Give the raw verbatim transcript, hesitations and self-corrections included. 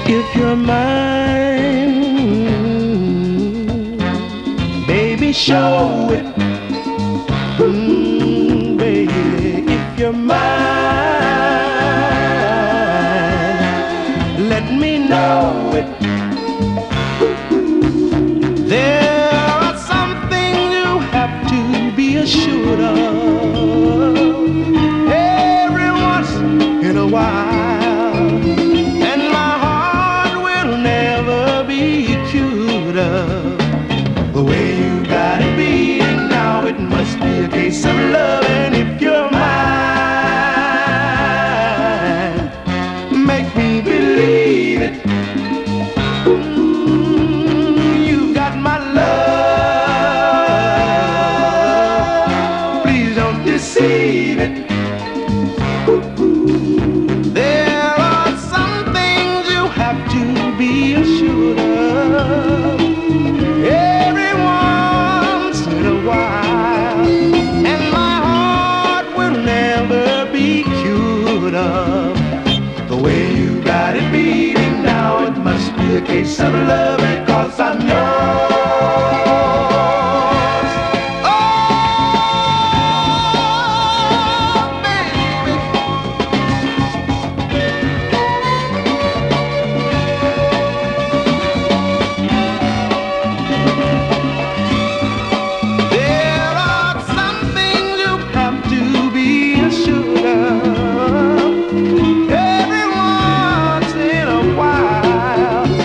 If you're mine, baby, show it. Mm, baby, if you're mine, let me know it. There are some things you have to be assured of every once in a while, and my heart will never be cured of the way you got it beating now. It must be a case of love, and if you're mine, make me believe it. Deceive it. There are some things you have to be assured of every once in a while, and my heart will never be cured of the way you got it beating now. It must be a case of love, because I